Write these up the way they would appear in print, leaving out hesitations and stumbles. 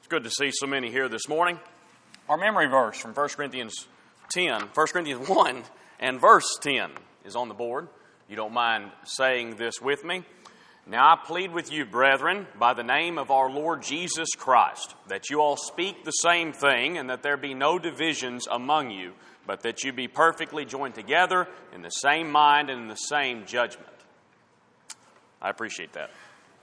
It's good to see so many here this morning. Our memory verse from 1 Corinthians 1 and verse 10 is on the board. You don't mind saying this with me? Now I plead with you, brethren, by the name of our Lord Jesus Christ, that you all speak the same thing, and that there be no divisions among you, but that you be perfectly joined together in the same mind and in the same judgment. I appreciate that.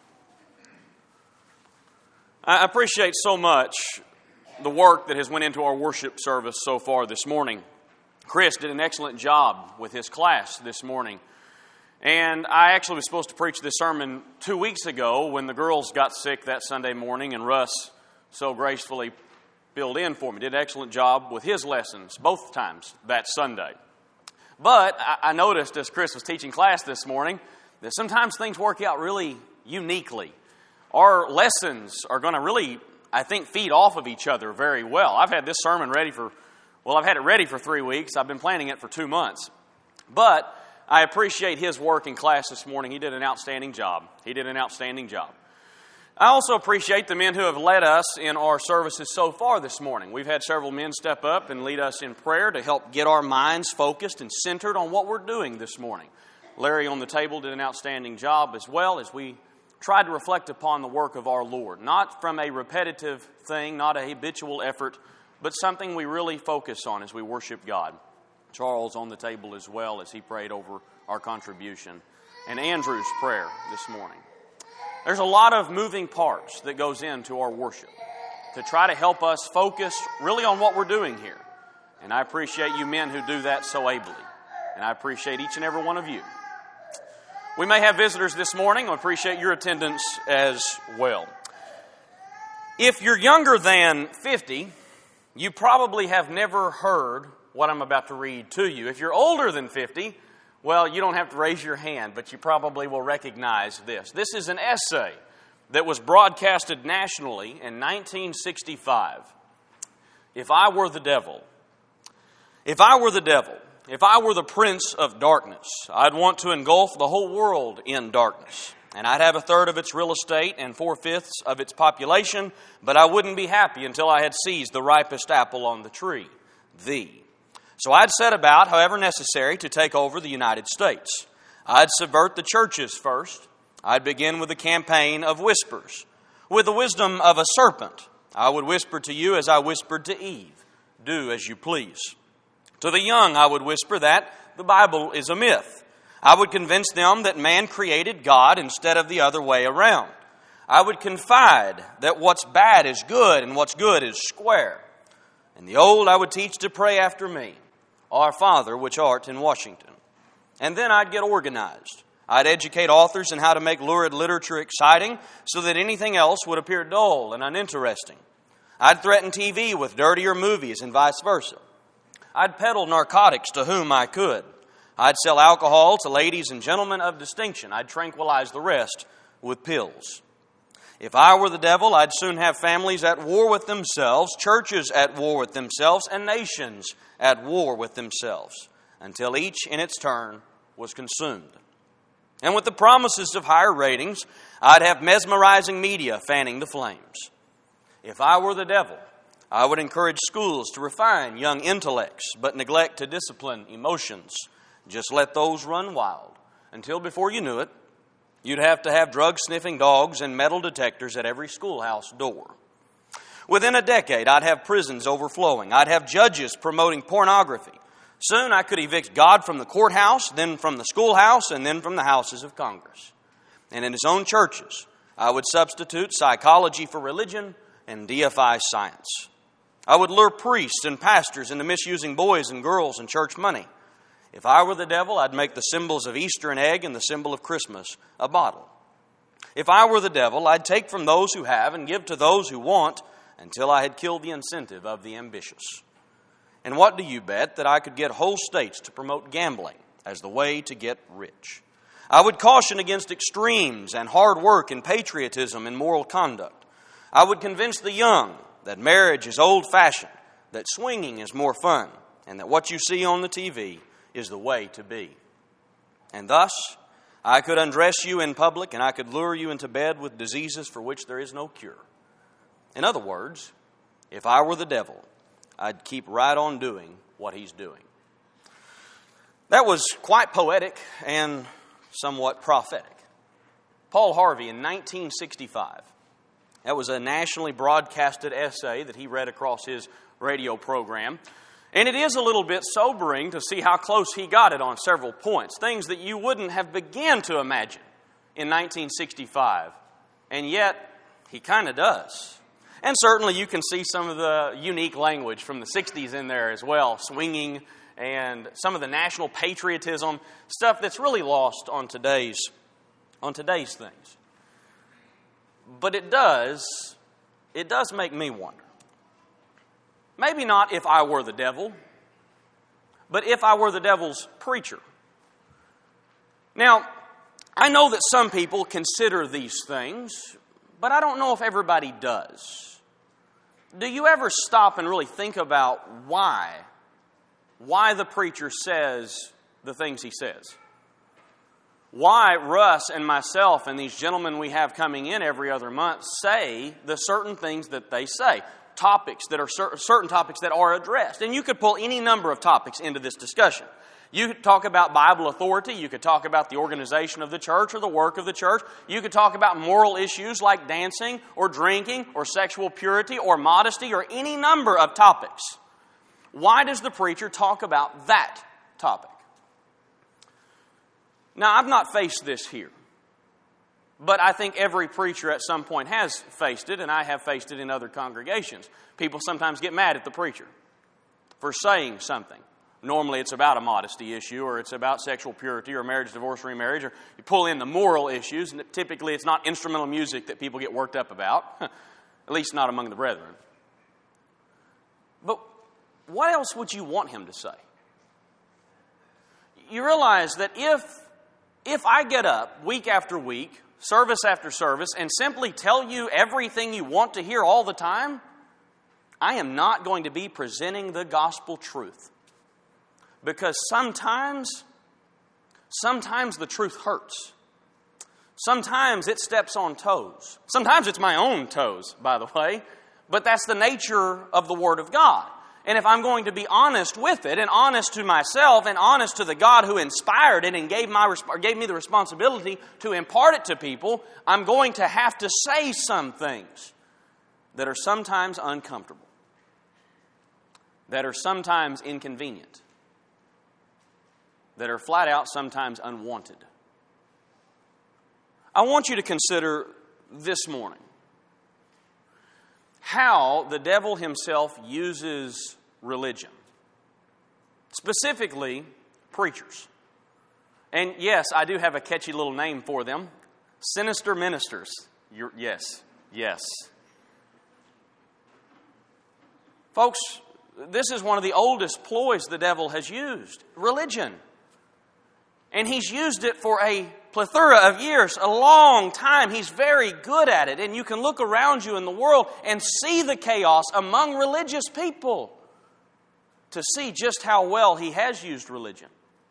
I appreciate so much the work that has went into our worship service so far this morning. Chris did an excellent job with his class this morning. And I actually was supposed to preach this sermon 2 weeks ago when the girls got sick that Sunday morning, and Russ so gracefully filled in for me. Did an excellent job with his lessons both times that Sunday. But I noticed as Chris was teaching class this morning that sometimes things work out really uniquely. Our lessons are going to really, I think, feed off of each other very well. I've had this sermon ready for 3 weeks. I've been planning it for 2 months. But I appreciate his work in class this morning. He did an outstanding job. I also appreciate the men who have led us in our services so far this morning. We've had several men step up and lead us in prayer to help get our minds focused and centered on what we're doing this morning. Larry on the table did an outstanding job as well as we tried to reflect upon the work of our Lord. Not from a repetitive thing, not a habitual effort, but something we really focus on as we worship God. Charles on the table as well as he prayed over our contribution. And Andrew's prayer this morning. There's a lot of moving parts that goes into our worship to try to help us focus really on what we're doing here. And I appreciate you men who do that so ably. And I appreciate each and every one of you. We may have visitors this morning. I appreciate your attendance as well. If you're younger than 50, you probably have never heard what I'm about to read to you. If you're older than 50, well, you don't have to raise your hand, but you probably will recognize this. This is an essay that was broadcasted nationally in 1965. If I were the devil, if I were the prince of darkness, I'd want to engulf the whole world in darkness. And I'd have 1/3 of its real estate and 4/5 of its population, but I wouldn't be happy until I had seized the ripest apple on the tree, thee. So I'd set about, however necessary, to take over the United States. I'd subvert the churches first. I'd begin with a campaign of whispers. With the wisdom of a serpent, I would whisper to you as I whispered to Eve, do as you please. To the young, I would whisper that the Bible is a myth. I would convince them that man created God instead of the other way around. I would confide that what's bad is good and what's good is square. And the old I would teach to pray after me, Our Father which art in Washington. And then I'd get organized. I'd educate authors in how to make lurid literature exciting so that anything else would appear dull and uninteresting. I'd threaten TV with dirtier movies and vice versa. I'd peddle narcotics to whom I could. I'd sell alcohol to ladies and gentlemen of distinction. I'd tranquilize the rest with pills. If I were the devil, I'd soon have families at war with themselves, churches at war with themselves, and nations at war with themselves, until each in its turn was consumed. And with the promises of higher ratings, I'd have mesmerizing media fanning the flames. If I were the devil, I would encourage schools to refine young intellects, but neglect to discipline emotions. Just let those run wild, until before you knew it, you'd have to have drug-sniffing dogs and metal detectors at every schoolhouse door. Within a decade, I'd have prisons overflowing. I'd have judges promoting pornography. Soon I could evict God from the courthouse, then from the schoolhouse, and then from the houses of Congress. And in his own churches, I would substitute psychology for religion and deify science. I would lure priests and pastors into misusing boys and girls and church money. If I were the devil, I'd make the symbols of Easter an egg and the symbol of Christmas a bottle. If I were the devil, I'd take from those who have and give to those who want until I had killed the incentive of the ambitious. And what do you bet that I could get whole states to promote gambling as the way to get rich? I would caution against extremes and hard work and patriotism and moral conduct. I would convince the young that marriage is old-fashioned, that swinging is more fun, and that what you see on the TV is the way to be. And thus, I could undress you in public and I could lure you into bed with diseases for which there is no cure. In other words, if I were the devil, I'd keep right on doing what he's doing. That was quite poetic and somewhat prophetic. Paul Harvey in 1965, that was a nationally broadcasted essay that he read across his radio program. And it is a little bit sobering to see how close he got it on several points. Things that you wouldn't have begun to imagine in 1965. And yet, he kind of does. And certainly you can see some of the unique language from the 60s in there as well. Swinging and some of the national patriotism. Stuff that's really lost on today's things. But it does make me wonder. Maybe not if I were the devil, but if I were the devil's preacher. Now, I know that some people consider these things, but I don't know if everybody does. Do you ever stop and really think about why the preacher says the things he says? Why Russ and myself and these gentlemen we have coming in every other month say the certain things that they say. Topics that are certain topics that are addressed. And you could pull any number of topics into this discussion. You could talk about Bible authority. You could talk about the organization of the church or the work of the church. You could talk about moral issues like dancing or drinking or sexual purity or modesty or any number of topics. Why does the preacher talk about that topic? Now, I've not faced this here. But I think every preacher at some point has faced it, and I have faced it in other congregations. People sometimes get mad at the preacher for saying something. Normally it's about a modesty issue, or it's about sexual purity, or marriage, divorce, remarriage, or you pull in the moral issues, and typically it's not instrumental music that people get worked up about, at least not among the brethren. But what else would you want him to say? You realize that if I get up week after week, service after service, and simply tell you everything you want to hear all the time, I am not going to be presenting the gospel truth. Because sometimes the truth hurts. Sometimes it steps on toes. Sometimes it's my own toes, by the way. But that's the nature of the Word of God. And if I'm going to be honest with it, and honest to myself, and honest to the God who inspired it and gave me the responsibility to impart it to people, I'm going to have to say some things that are sometimes uncomfortable, that are sometimes inconvenient, that are flat out sometimes unwanted. I want you to consider this morning how the devil himself uses religion. Specifically, preachers. And yes, I do have a catchy little name for them. Sinister ministers. Yes. Folks, this is one of the oldest ploys the devil has used. Religion. And he's used it for a plethora of years, a long time. He's very good at it. And you can look around you in the world and see the chaos among religious people to see just how well he has used religion.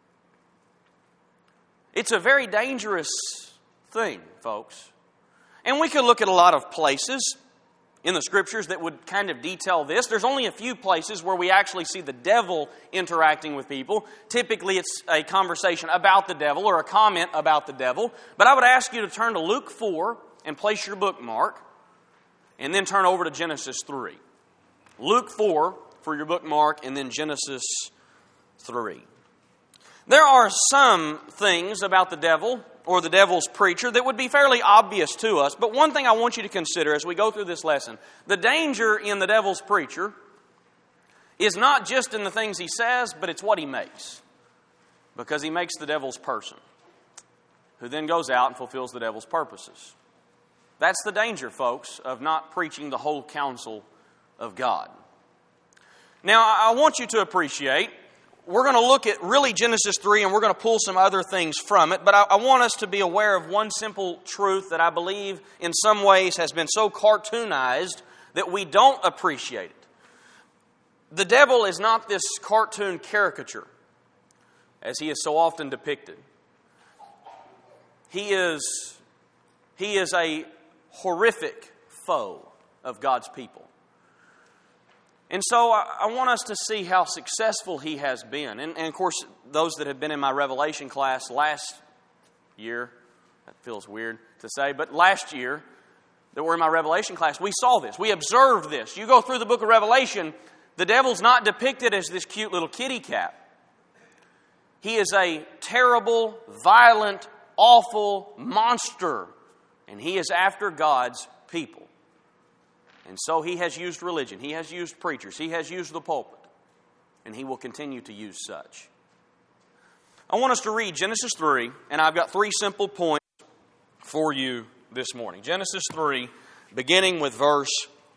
It's a very dangerous thing, folks. And we could look at a lot of places in the Scriptures that would kind of detail this. There's only a few places where we actually see the devil interacting with people. Typically, it's a conversation about the devil or a comment about the devil. But I would ask you to turn to Luke 4 and place your bookmark, and then turn over to Genesis 3. Luke 4 for your bookmark, and then Genesis 3. There are some things about the devil or the devil's preacher that would be fairly obvious to us. But one thing I want you to consider as we go through this lesson, the danger in the devil's preacher is not just in the things he says, but it's what he makes. Because he makes the devil's person, who then goes out and fulfills the devil's purposes. That's the danger, folks, of not preaching the whole counsel of God. Now, I want you to appreciate, we're going to look at really Genesis 3, and we're going to pull some other things from it. But I want us to be aware of one simple truth that I believe in some ways has been so cartoonized that we don't appreciate it. The devil is not this cartoon caricature, as he is so often depicted. He is a horrific foe of God's people. And so I want us to see how successful he has been. And of course, those that have been in my Revelation class last year, that feels weird to say, but last year that were in my Revelation class, we saw this. We observed this. You go through the book of Revelation, the devil's not depicted as this cute little kitty cat. He is a terrible, violent, awful monster. And he is after God's people. And so he has used religion. He has used preachers. He has used the pulpit. And he will continue to use such. I want us to read Genesis 3. And I've got 3 simple points for you this morning. Genesis 3, beginning with verse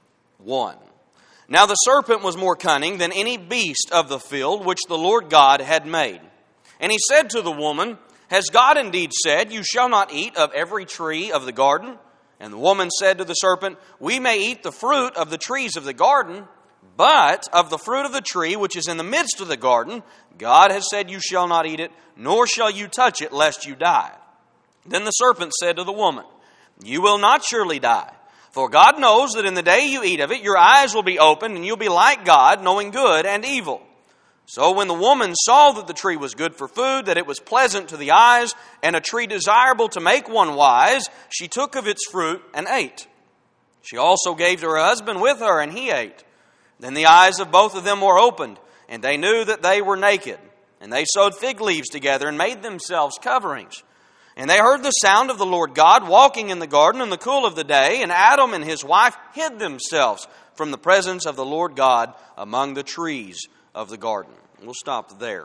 1. Now the serpent was more cunning than any beast of the field which the Lord God had made. And he said to the woman, Has God indeed said, You shall not eat of every tree of the garden? And the woman said to the serpent, We may eat the fruit of the trees of the garden, but of the fruit of the tree which is in the midst of the garden, God has said, You shall not eat it, nor shall you touch it, lest you die. Then the serpent said to the woman, You will not surely die. For God knows that in the day you eat of it, your eyes will be opened, and you'll be like God, knowing good and evil. So when the woman saw that the tree was good for food, that it was pleasant to the eyes, and a tree desirable to make one wise, she took of its fruit and ate. She also gave to her husband with her, and he ate. Then the eyes of both of them were opened, and they knew that they were naked. And they sewed fig leaves together and made themselves coverings. And they heard the sound of the Lord God walking in the garden in the cool of the day, and Adam and his wife hid themselves from the presence of the Lord God among the trees of the garden. We'll stop there.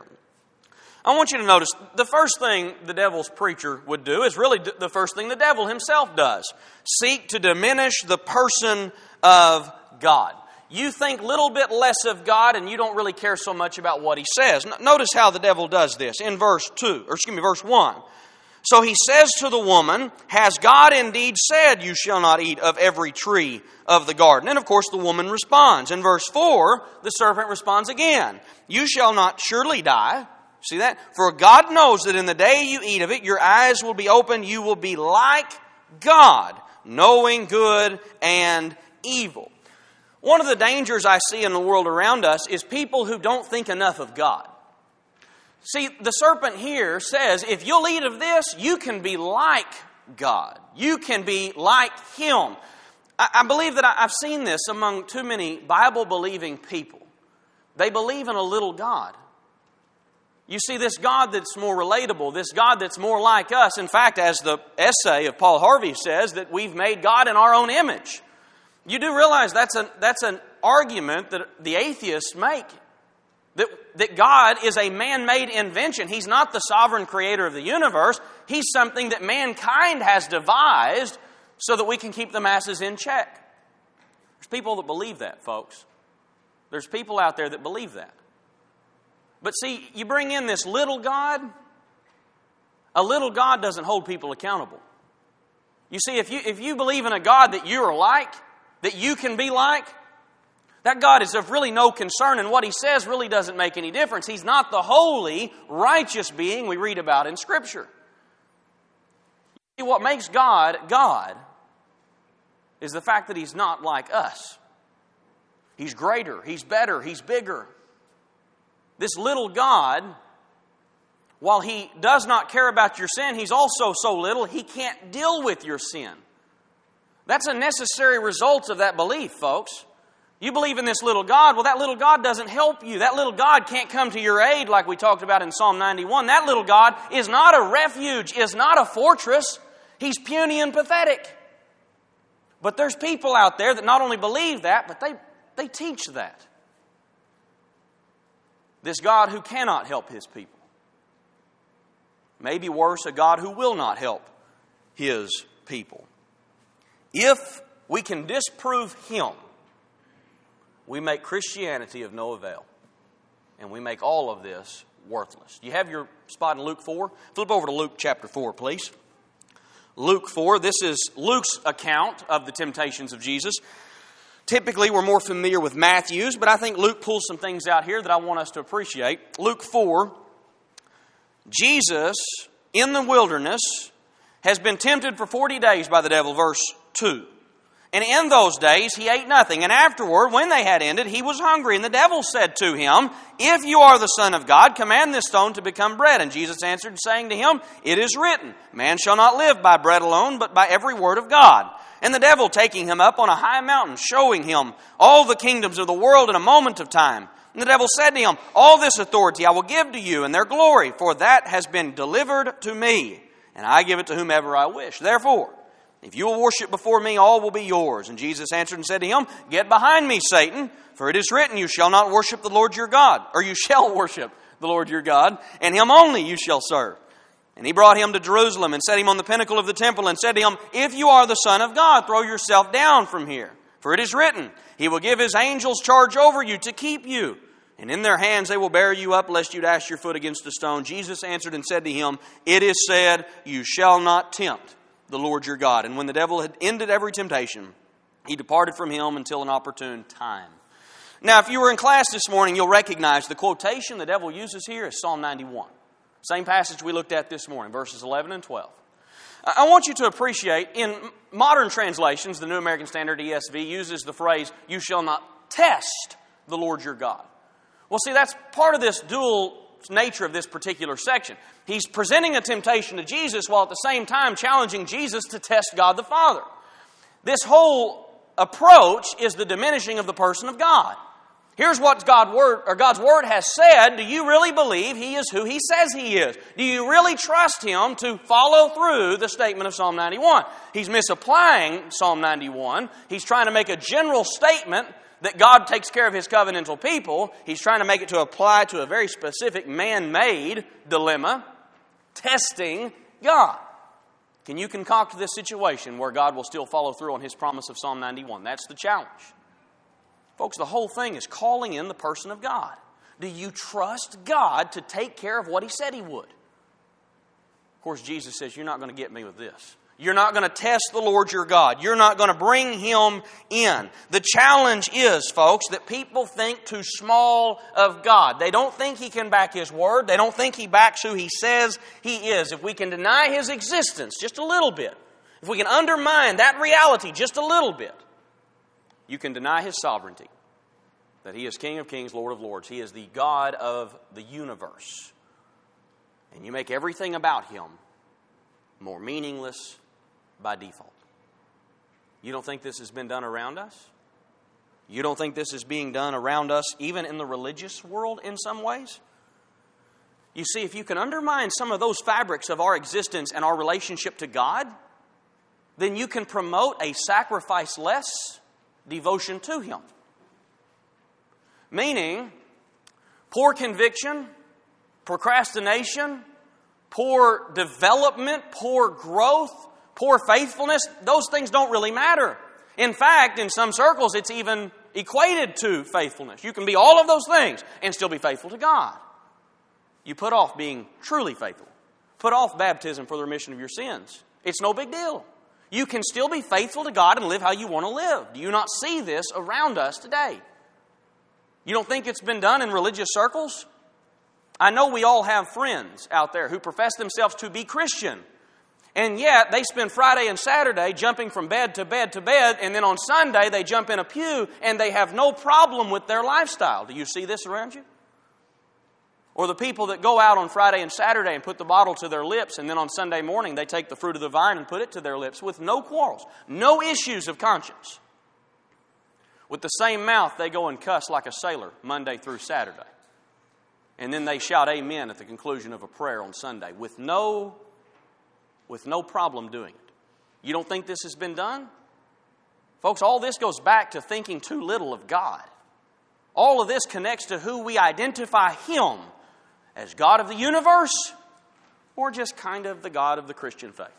I want you to notice the first thing the devil's preacher would do is really the first thing the devil himself does. Seek to diminish the person of God. You think a little bit less of God and you don't really care so much about what he says. Notice how the devil does this in verse 1. So he says to the woman, Has God indeed said, You shall not eat of every tree of the garden? And of course the woman responds. In verse 4, the serpent responds again. You shall not surely die. See that? For God knows that in the day you eat of it, your eyes will be opened. You will be like God, knowing good and evil. One of the dangers I see in the world around us is people who don't think enough of God. See, the serpent here says, if you'll eat of this, you can be like God. You can be like Him. I believe that I've seen this among too many Bible-believing people. They believe in a little God. You see, this God that's more relatable, this God that's more like us. In fact, as the essay of Paul Harvey says, that we've made God in our own image. You do realize that's an argument that the atheists make. That God is a man-made invention. He's not the sovereign creator of the universe. He's something that mankind has devised so that we can keep the masses in check. There's people that believe that, folks. There's people out there that believe that. But see, you bring in this little God. A little God doesn't hold people accountable. You see, if you believe in a God that you're like, that you can be like, that God is of really no concern, and what He says really doesn't make any difference. He's not the holy, righteous being we read about in Scripture. See, what makes God God is the fact that He's not like us. He's greater, He's better, He's bigger. This little God, while He does not care about your sin, He's also so little He can't deal with your sin. That's a necessary result of that belief, folks. You believe in this little God, well, that little God doesn't help you. That little God can't come to your aid like we talked about in Psalm 91. That little God is not a refuge, is not a fortress. He's puny and pathetic. But there's people out there that not only believe that, but they teach that. This God who cannot help His people. Maybe worse, a God who will not help His people. If we can disprove Him, we make Christianity of no avail. And we make all of this worthless. Do you have your spot in Luke 4? Flip over to Luke chapter 4, please. Luke 4, this is Luke's account of the temptations of Jesus. Typically, we're more familiar with Matthew's, but I think Luke pulls some things out here that I want us to appreciate. Luke 4, Jesus in the wilderness has been tempted for 40 days by the devil, verse 2. And in those days he ate nothing. And afterward, when they had ended, he was hungry. And the devil said to him, If you are the Son of God, command this stone to become bread. And Jesus answered, saying to him, It is written, Man shall not live by bread alone, but by every word of God. And the devil, taking him up on a high mountain, showing him all the kingdoms of the world in a moment of time. And the devil said to him, All this authority I will give to you, and their glory, for that has been delivered to me, and I give it to whomever I wish. Therefore, if you will worship before me, all will be yours. And Jesus answered and said to him, Get behind me, Satan, for it is written, You shall not worship the Lord your God, or you shall worship the Lord your God, and him only you shall serve. And he brought him to Jerusalem and set him on the pinnacle of the temple and said to him, If you are the Son of God, throw yourself down from here. For it is written, He will give His angels charge over you to keep you. And in their hands they will bear you up, lest you dash your foot against a stone. Jesus answered and said to him, It is said, You shall not tempt the Lord your God. And when the devil had ended every temptation, he departed from him until an opportune time. Now, if you were in class this morning, you'll recognize the quotation the devil uses here is Psalm 91. Same passage we looked at this morning, verses 11 and 12. I want you to appreciate, in modern translations, the New American Standard ESV uses the phrase, You shall not test the Lord your God. Well, see, that's part of this dual nature of this particular section. He's presenting a temptation to Jesus while at the same time challenging Jesus to test God the Father. This whole approach is the diminishing of the person of God. Here's what God's Word has said. Do you really believe He is who He says He is? Do you really trust Him to follow through the statement of Psalm 91? He's misapplying Psalm 91. He's trying to make a general statement that God takes care of His covenantal people. He's trying to make it to apply to a very specific man-made dilemma, testing God. Can you concoct this situation where God will still follow through on His promise of Psalm 91? That's the challenge. Folks, the whole thing is calling in the person of God. Do you trust God to take care of what He said He would? Of course, Jesus says, You're not going to get me with this. You're not going to test the Lord your God. You're not going to bring Him in. The challenge is, folks, that people think too small of God. They don't think He can back His Word. They don't think He backs who He says He is. If we can deny His existence just a little bit, if we can undermine that reality just a little bit, you can deny His sovereignty, that He is King of kings, Lord of lords. He is the God of the universe. And you make everything about Him more meaningless by default. You don't think this has been done around us? You don't think this is being done around us even in the religious world in some ways? You see, if you can undermine some of those fabrics of our existence and our relationship to God, then you can promote a sacrifice-less devotion to Him. Meaning, poor conviction, procrastination, poor development, poor growth, poor faithfulness, those things don't really matter. In fact, in some circles, it's even equated to faithfulness. You can be all of those things and still be faithful to God. You put off being truly faithful. Put off baptism for the remission of your sins. It's no big deal. You can still be faithful to God and live how you want to live. Do you not see this around us today? You don't think it's been done in religious circles? I know we all have friends out there who profess themselves to be Christian. And yet they spend Friday and Saturday jumping from bed to bed to bed. And then on Sunday they jump in a pew and they have no problem with their lifestyle. Do you see this around you? Or the people that go out on Friday and Saturday and put the bottle to their lips, and then on Sunday morning they take the fruit of the vine and put it to their lips with no quarrels, no issues of conscience. With the same mouth, they go and cuss like a sailor Monday through Saturday. And then they shout amen at the conclusion of a prayer on Sunday with no problem doing it. You don't think this has been done? Folks, all this goes back to thinking too little of God. All of this connects to who we identify Him as God of the universe, or just kind of the God of the Christian faith.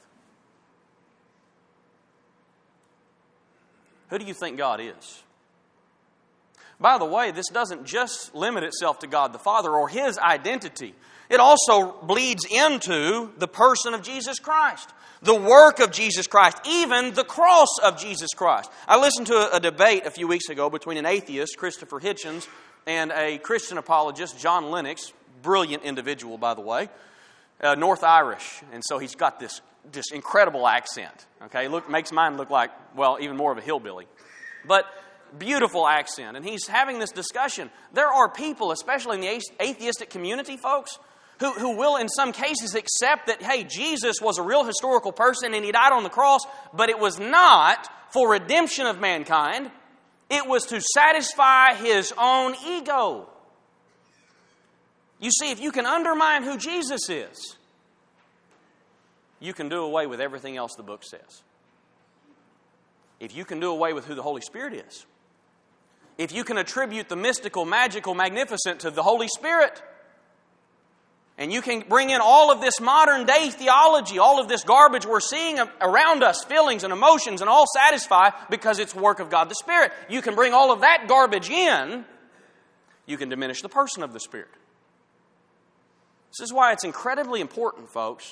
Who do you think God is? By the way, this doesn't just limit itself to God the Father or His identity. It also bleeds into the person of Jesus Christ, the work of Jesus Christ, even the cross of Jesus Christ. I listened to a debate a few weeks ago between an atheist, Christopher Hitchens, and a Christian apologist, John Lennox. Brilliant individual, by the way. North Irish, and so he's got this incredible accent. Okay, makes mine look like, well, even more of a hillbilly. But beautiful accent. And he's having this discussion. There are people, especially in the atheistic community, folks, who will in some cases accept that, hey, Jesus was a real historical person and he died on the cross, but it was not for redemption of mankind. It was to satisfy his own ego. You see, if you can undermine who Jesus is, you can do away with everything else the book says. If you can do away with who the Holy Spirit is, if you can attribute the mystical, magical, magnificent to the Holy Spirit, and you can bring in all of this modern day theology, all of this garbage we're seeing around us, feelings and emotions, and all satisfy because it's work of God the Spirit. You can bring all of that garbage in, you can diminish the person of the Spirit. This is why it's incredibly important, folks,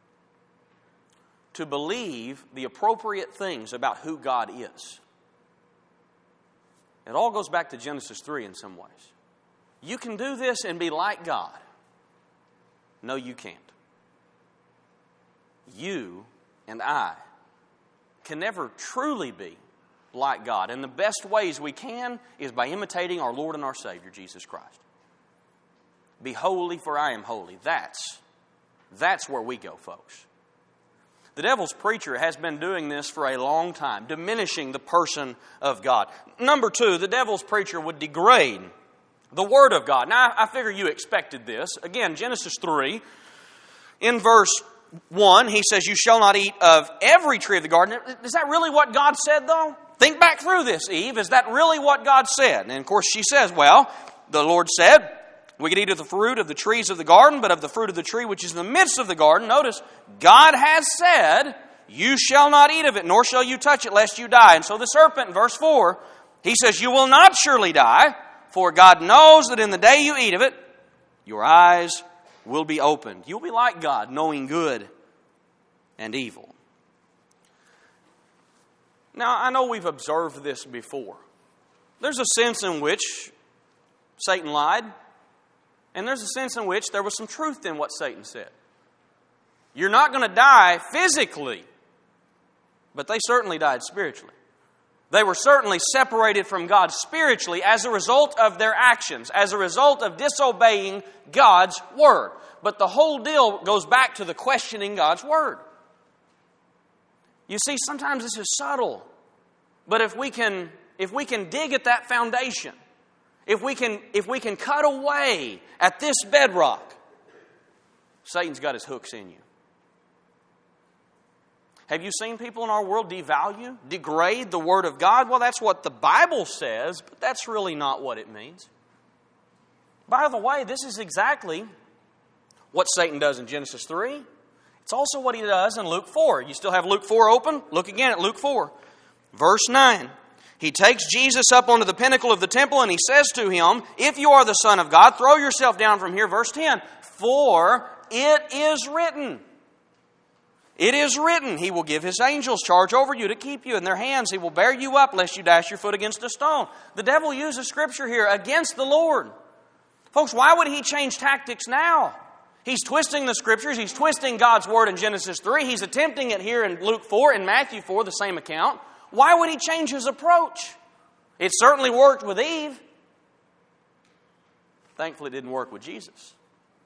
to believe the appropriate things about who God is. It all goes back to Genesis 3 in some ways. You can do this and be like God. No, you can't. You and I can never truly be like God. And the best ways we can is by imitating our Lord and our Savior, Jesus Christ. Be holy, for I am holy. That's where we go, folks. The devil's preacher has been doing this for a long time, diminishing the person of God. Number two, the devil's preacher would degrade the Word of God. Now, I figure you expected this. Again, Genesis 3, in verse 1, he says, you shall not eat of every tree of the garden. Is that really what God said, though? Think back through this, Eve. Is that really what God said? And, of course, she says, well, the Lord said, we can eat of the fruit of the trees of the garden, but of the fruit of the tree which is in the midst of the garden, notice, God has said, you shall not eat of it, nor shall you touch it, lest you die. And so the serpent, in verse 4, he says, you will not surely die, for God knows that in the day you eat of it, your eyes will be opened. You'll be like God, knowing good and evil. Now, I know we've observed this before. There's a sense in which Satan lied, and there's a sense in which there was some truth in what Satan said. You're not going to die physically, but they certainly died spiritually. They were certainly separated from God spiritually as a result of their actions, as a result of disobeying God's Word. But the whole deal goes back to the questioning God's Word. You see, sometimes this is subtle, but if we can dig at that foundation, if we can cut away at this bedrock, Satan's got his hooks in you. Have you seen people in our world devalue, degrade the Word of God? Well, that's what the Bible says, but that's really not what it means. By the way, this is exactly what Satan does in Genesis 3. It's also what he does in Luke 4. You still have Luke 4 open? Look again at Luke 4. Verse 9. He takes Jesus up onto the pinnacle of the temple and he says to him, if you are the Son of God, throw yourself down from here. Verse 10. For it is written. It is written, he will give his angels charge over you to keep you in their hands. He will bear you up lest you dash your foot against a stone. The devil uses Scripture here against the Lord. Folks, why would he change tactics now? He's twisting the Scriptures. He's twisting God's Word in Genesis 3. He's attempting it here in Luke 4, in Matthew 4, the same account. Why would he change his approach? It certainly worked with Eve. Thankfully, it didn't work with Jesus.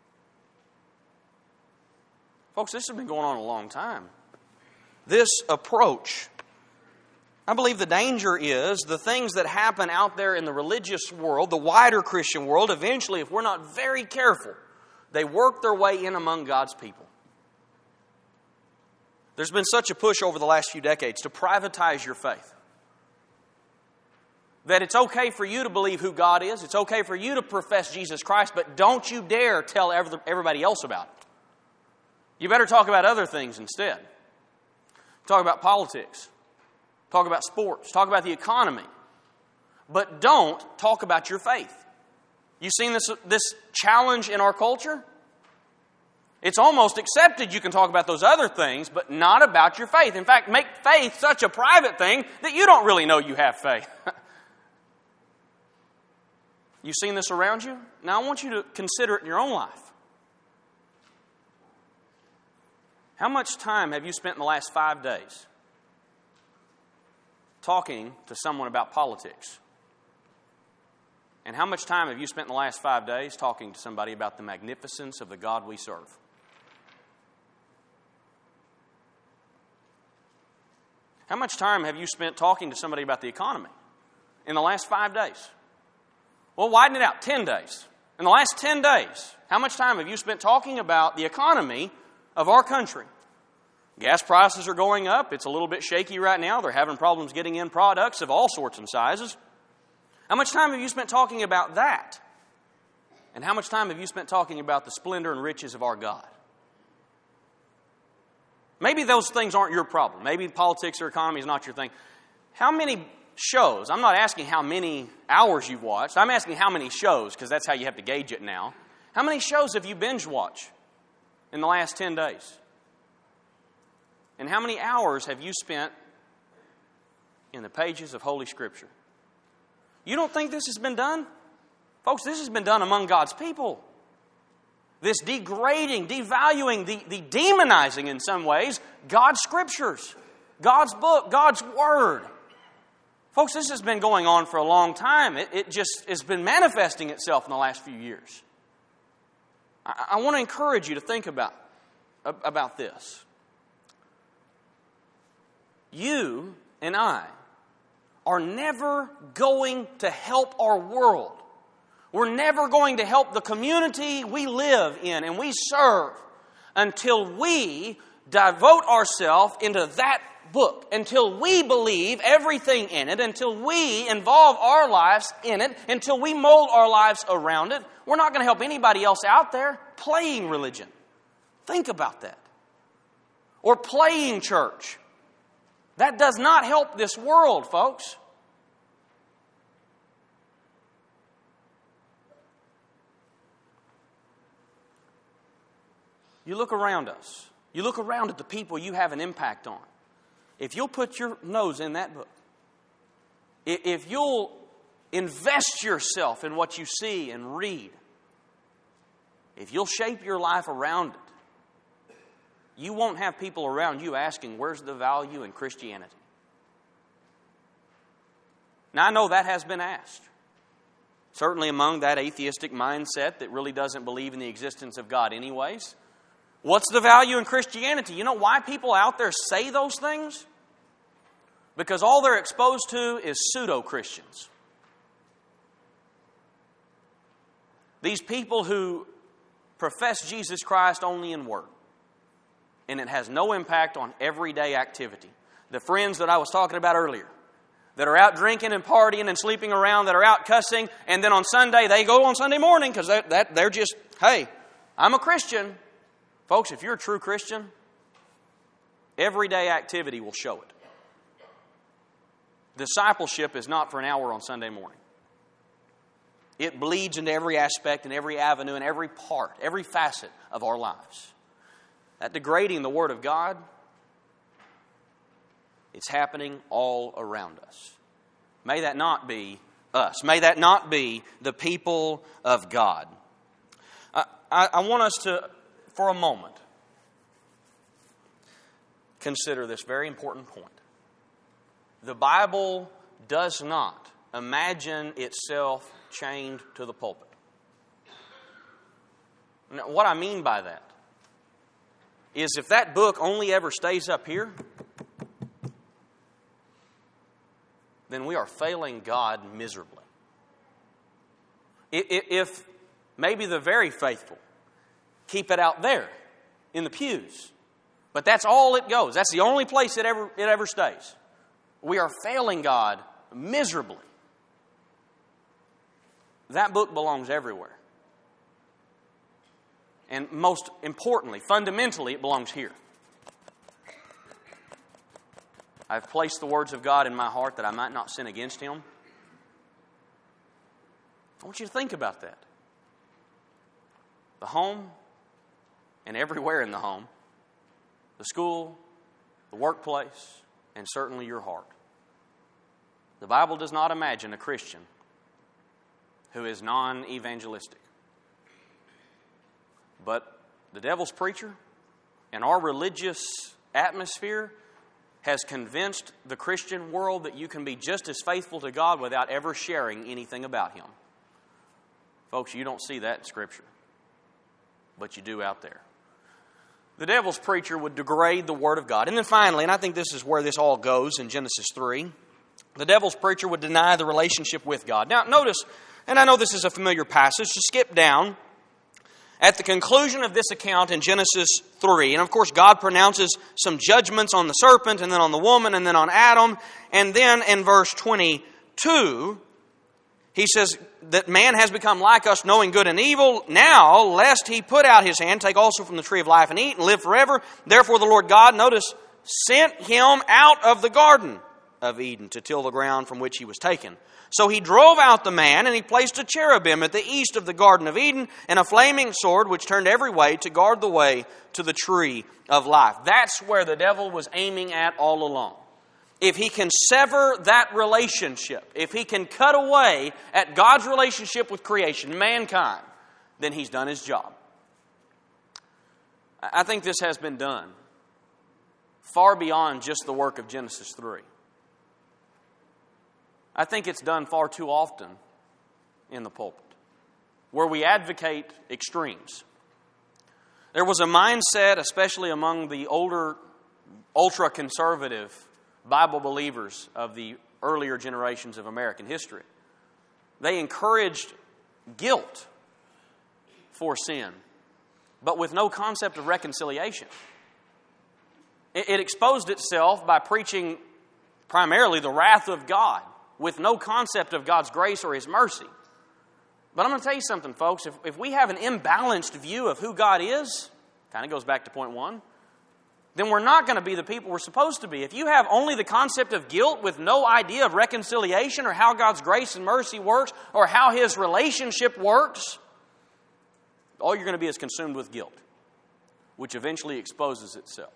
Folks, this has been going on a long time. This approach. I believe the danger is the things that happen out there in the religious world, the wider Christian world, eventually, if we're not very careful, they work their way in among God's people. There's been such a push over the last few decades to privatize your faith. That it's okay for you to believe who God is. It's okay for you to profess Jesus Christ, but don't you dare tell everybody else about it. You better talk about other things instead. Talk about politics. Talk about sports. Talk about the economy. But don't talk about your faith. You seen this challenge in our culture? It's almost accepted you can talk about those other things, but not about your faith. In fact, make faith such a private thing that you don't really know you have faith. You seen this around you? Now I want you to consider it in your own life. How much time have you spent in the last 5 days talking to someone about politics? And how much time have you spent in the last 5 days talking to somebody about the magnificence of the God we serve? How much time have you spent talking to somebody about the economy in the last 5 days? Well, widen it out, 10 days. In the last 10 days, how much time have you spent talking about the economy of our country? Gas prices are going up. It's a little bit shaky right now. They're having problems getting in products of all sorts and sizes. How much time have you spent talking about that? And how much time have you spent talking about the splendor and riches of our God? Maybe those things aren't your problem. Maybe politics or economy is not your thing. How many shows? I'm not asking how many hours you've watched. I'm asking how many shows, because that's how you have to gauge it now. How many shows have you binge watched in the last 10 days? And how many hours have you spent in the pages of Holy Scripture? You don't think this has been done? Folks, this has been done among God's people. This degrading, devaluing, the demonizing in some ways, God's Scriptures, God's book, God's Word. Folks, this has been going on for a long time. It just has been manifesting itself in the last few years. I want to encourage you to think about this. You and I are never going to help our world. We're never going to help the community we live in and we serve until we devote ourselves into that book, until we believe everything in it, until we involve our lives in it, until we mold our lives around it. We're not going to help anybody else out there playing religion. Think about that. Or playing church. That does not help this world, folks. You look around us. You look around at the people you have an impact on. If you'll put your nose in that book, if you'll invest yourself in what you see and read, if you'll shape your life around it, you won't have people around you asking, where's the value in Christianity? Now, I know that has been asked. Certainly among that atheistic mindset that really doesn't believe in the existence of God anyways. What's the value in Christianity? You know why people out there say those things? Because all they're exposed to is pseudo-Christians. These people who profess Jesus Christ only in word. And it has no impact on everyday activity. The friends that I was talking about earlier, that are out drinking and partying and sleeping around, that are out cussing, and then on Sunday, they go on Sunday morning because they're just, hey, I'm a Christian. Folks, if you're a true Christian, everyday activity will show it. Discipleship is not for an hour on Sunday morning. It bleeds into every aspect and every avenue and every part, every facet of our lives. That degrading the Word of God, it's happening all around us. May that not be us. May that not be the people of God. I want us to, for a moment, consider this very important point. The Bible does not imagine itself chained to the pulpit. Now, what I mean by that is if that book only ever stays up here, then we are failing God miserably. If maybe the very faithful keep it out there in the pews, but that's all it goes. That's the only place it ever stays. We are failing God miserably. That book belongs everywhere. And most importantly, fundamentally, it belongs here. I've placed the words of God in my heart that I might not sin against Him. I want you to think about that. The home and everywhere in the home, the school, the workplace, and certainly your heart. The Bible does not imagine a Christian who is non-evangelistic. But the devil's preacher, And our religious atmosphere has convinced the Christian world that you can be just as faithful to God without ever sharing anything about Him. Folks, you don't see that in Scripture, but you do out there. The devil's preacher would degrade the Word of God. And then finally, and I think this is where this all goes in Genesis 3, the devil's preacher would deny the relationship with God. Now, notice, and I know this is a familiar passage, to skip down at the conclusion of this account in Genesis 3, and of course God pronounces some judgments on the serpent, and then on the woman, and then on Adam, and then in verse 22, He says that man has become like us, knowing good and evil. Now, lest he put out his hand, take also from the tree of life and eat, and live forever. Therefore the Lord God, notice, sent him out of the garden of Eden to till the ground from which he was taken. So he drove out the man, and he placed a cherubim at the east of the Garden of Eden, and a flaming sword which turned every way to guard the way to the tree of life. That's where the devil was aiming at all along. If he can sever that relationship, if he can cut away at God's relationship with creation, mankind, then he's done his job. I think this has been done far beyond just the work of Genesis 3. I think it's done far too often in the pulpit, where we advocate extremes. There was a mindset, especially among the older, ultra-conservative Bible believers of the earlier generations of American history. They encouraged guilt for sin, but with no concept of reconciliation. It exposed itself by preaching primarily the wrath of God, with no concept of God's grace or His mercy. But I'm going to tell you something, folks. If we have an imbalanced view of who God is, kind of goes back to point one, then we're not going to be the people we're supposed to be. If you have only the concept of guilt with no idea of reconciliation or how God's grace and mercy works or how His relationship works, all you're going to be is consumed with guilt, which eventually exposes itself.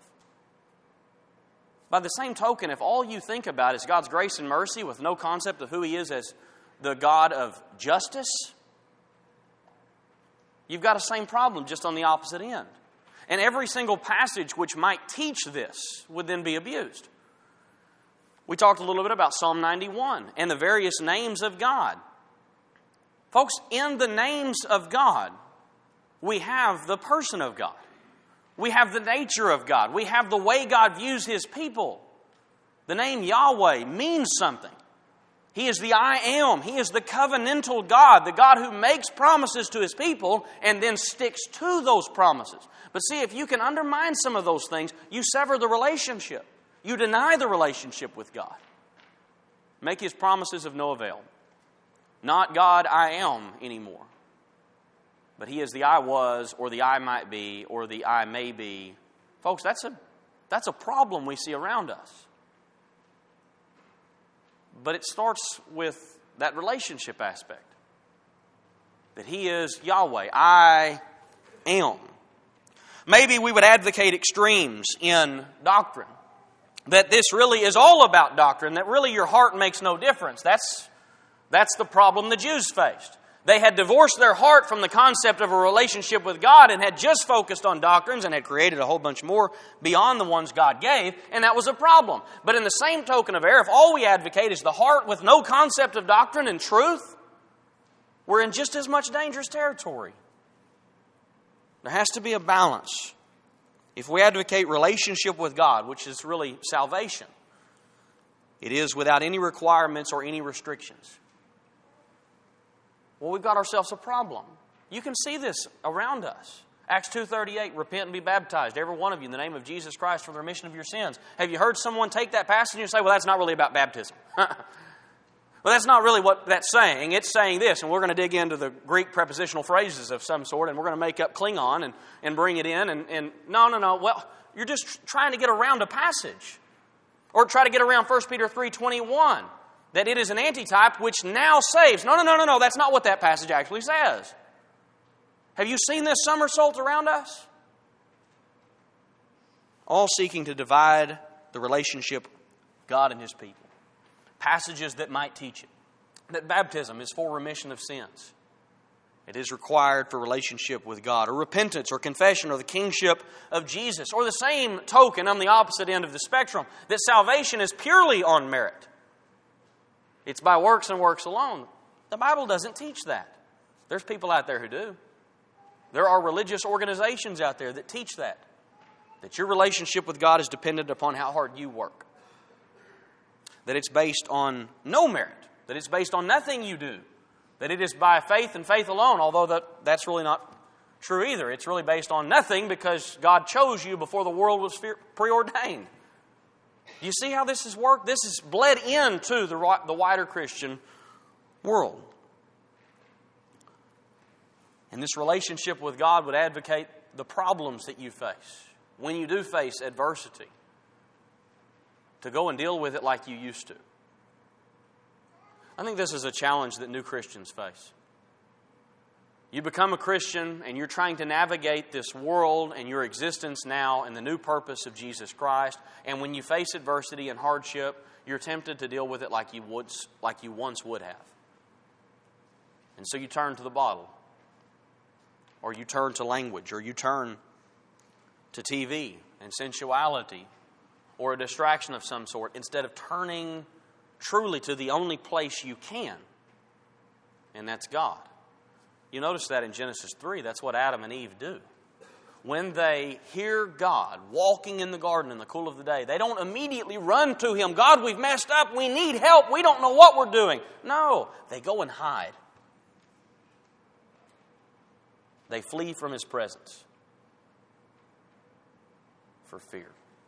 By the same token, if all you think about is God's grace and mercy with no concept of who He is as the God of justice, you've got the same problem, just on the opposite end. And every single passage which might teach this would then be abused. We talked a little bit about Psalm 91 and the various names of God. Folks, in the names of God, we have the person of God. We have the nature of God. We have the way God views His people. The name Yahweh means something. He is the I Am. He is the covenantal God, the God who makes promises to His people and then sticks to those promises. But see, if you can undermine some of those things, you sever the relationship. You deny the relationship with God. Make His promises of no avail. Not God I Am anymore. But He is the I was, or the I might be, or the I may be. Folks, that's a problem we see around us. But it starts with that relationship aspect. That He is Yahweh. I am. Maybe we would advocate extremes in doctrine. That this really is all about doctrine. That really your heart makes no difference. That's the problem the Jews faced. They had divorced their heart from the concept of a relationship with God and had just focused on doctrines and had created a whole bunch more beyond the ones God gave, and that was a problem. But in the same token of error, if all we advocate is the heart with no concept of doctrine and truth, we're in just as much dangerous territory. There has to be a balance. If we advocate relationship with God, which is really salvation, it is without any requirements or any restrictions. Well, we've got ourselves a problem. You can see this around us. Acts 2:38, repent and be baptized, every one of you, in the name of Jesus Christ for the remission of your sins. Have you heard someone take that passage and say, well, that's not really about baptism? Well, that's not really what that's saying. It's saying this, and we're going to dig into the Greek prepositional phrases of some sort, and we're going to make up Klingon and bring it in. And no. Well, you're just trying to get around a passage. Or try to get around 1 Peter 3:21. That it is an antitype which now saves. No. That's not what that passage actually says. Have you seen this somersault around us? All seeking to divide the relationship God and His people. Passages that might teach it. That baptism is for remission of sins. It is required for relationship with God, or repentance, or confession, or the kingship of Jesus. Or the same token on the opposite end of the spectrum, that salvation is purely on merit. It's by works and works alone. The Bible doesn't teach that. There's people out there who do. There are religious organizations out there that teach that your relationship with God is dependent upon how hard you work. That it's based on no merit. That it's based on nothing you do. That it is by faith and faith alone, although that's really not true either. It's really based on nothing because God chose you before the world was preordained. You see how this has worked? This has bled into the wider Christian world. And this relationship with God would advocate the problems that you face. When you do face adversity, to go and deal with it like you used to. I think this is a challenge that new Christians face. You become a Christian and you're trying to navigate this world and your existence now in the new purpose of Jesus Christ. And when you face adversity and hardship, you're tempted to deal with it like you once would have. And so you turn to the bottle. Or you turn to language. Or you turn to TV and sensuality. Or a distraction of some sort. Instead of turning truly to the only place you can, and that's God. You notice that in Genesis 3, that's what Adam and Eve do. When they hear God walking in the garden in the cool of the day, they don't immediately run to Him. God, we've messed up. We need help. We don't know what we're doing. No, they go and hide. They flee from His presence for fear.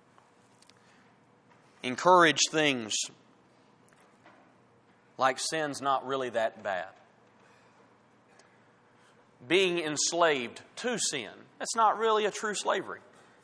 Encourage things like sin's not really that bad. Being enslaved to sin, that's not really a true slavery.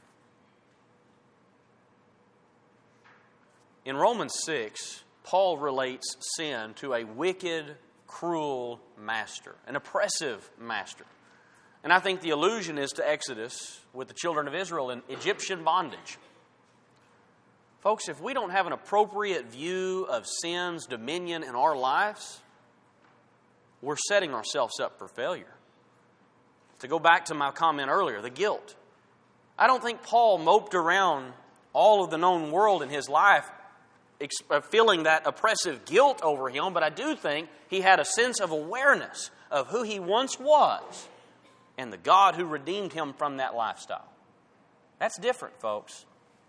In Romans 6, Paul relates sin to a wicked, cruel master, an oppressive master. And I think the allusion is to Exodus with the children of Israel in Egyptian bondage. Folks, if we don't have an appropriate view of sin's dominion in our lives, we're setting ourselves up for failure. To go back to my comment earlier, the guilt. I don't think Paul moped around all of the known world in his life feeling that oppressive guilt over him, but I do think he had a sense of awareness of who he once was and the God who redeemed him from that lifestyle. That's different, folks.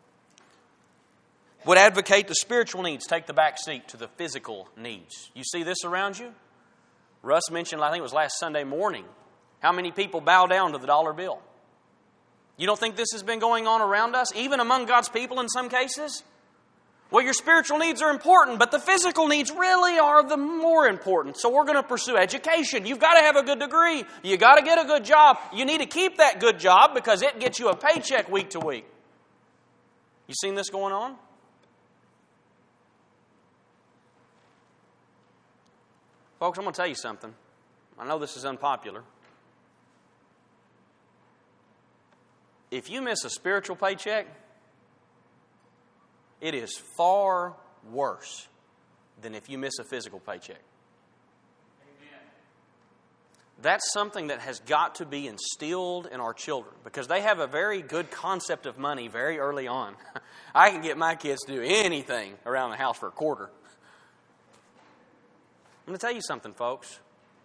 Would advocate the spiritual needs take the back seat to the physical needs. You see this around you? Russ mentioned, I think it was last Sunday morning, how many people bow down to the dollar bill. You don't think this has been going on around us, even among God's people in some cases? Well, your spiritual needs are important, but the physical needs really are the more important. So we're going to pursue education. You've got to have a good degree. You've got to get a good job. You need to keep that good job because it gets you a paycheck week to week. You seen this going on? Folks, I'm going to tell you something. I know this is unpopular. If you miss a spiritual paycheck, it is far worse than if you miss a physical paycheck. Amen. That's something that has got to be instilled in our children because they have a very good concept of money very early on. I can get my kids to do anything around the house for a quarter. I'm going to tell you something, folks.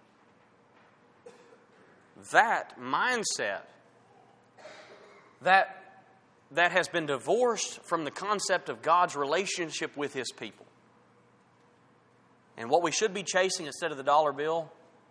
That mindset that has been divorced from the concept of God's relationship with His people. And what we should be chasing instead of the dollar bill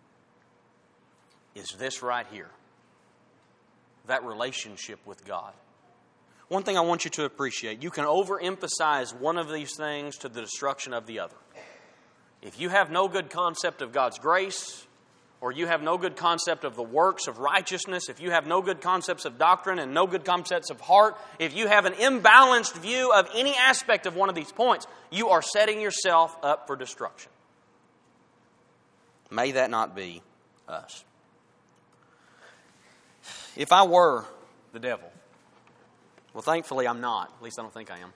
is this right here. That relationship with God. One thing I want you to appreciate, you can overemphasize one of these things to the destruction of the other. If you have no good concept of God's grace, or you have no good concept of the works of righteousness, if you have no good concepts of doctrine and no good concepts of heart, if you have an imbalanced view of any aspect of one of these points, you are setting yourself up for destruction. May that not be us. If I were the devil, well, thankfully I'm not. At least I don't think I am.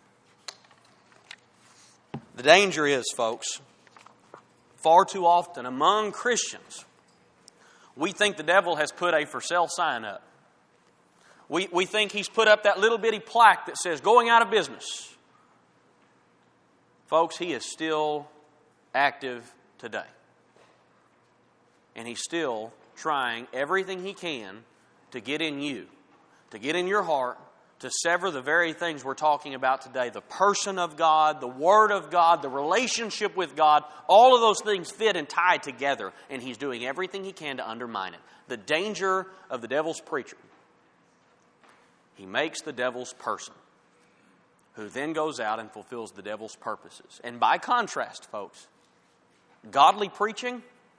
The danger is, folks, far too often among Christians, We think the devil has put a for sale sign up. We think he's put up that little bitty plaque that says, going out of business. Folks, he is still active today. And he's still trying everything he can to get in you, to get in your heart, to sever the very things we're talking about today. The person of God, the Word of God, the relationship with God, all of those things fit and tie together. And he's doing everything he can to undermine it. The danger of the devil's preacher. He makes the devil's person, who then goes out and fulfills the devil's purposes. And by contrast, folks, godly preaching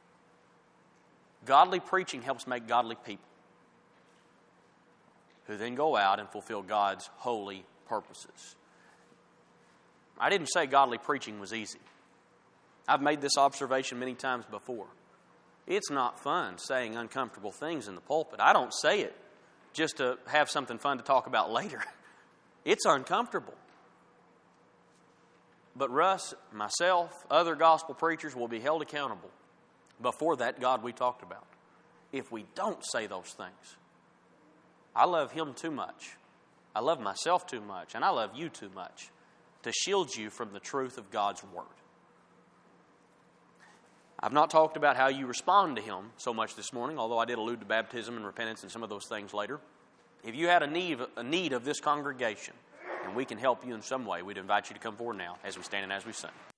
helps make godly people, who then go out and fulfill God's holy purposes. I didn't say godly preaching was easy. I've made this observation many times before. It's not fun saying uncomfortable things in the pulpit. I don't say it just to have something fun to talk about later. It's uncomfortable. But Russ, myself, other gospel preachers will be held accountable before that God we talked about if we don't say those things. I love Him too much. I love myself too much. And I love you too much to shield you from the truth of God's Word. I've not talked about how you respond to Him so much this morning, although I did allude to baptism and repentance and some of those things later. If you had a need of this congregation, and we can help you in some way, we'd invite you to come forward now as we stand and as we sing.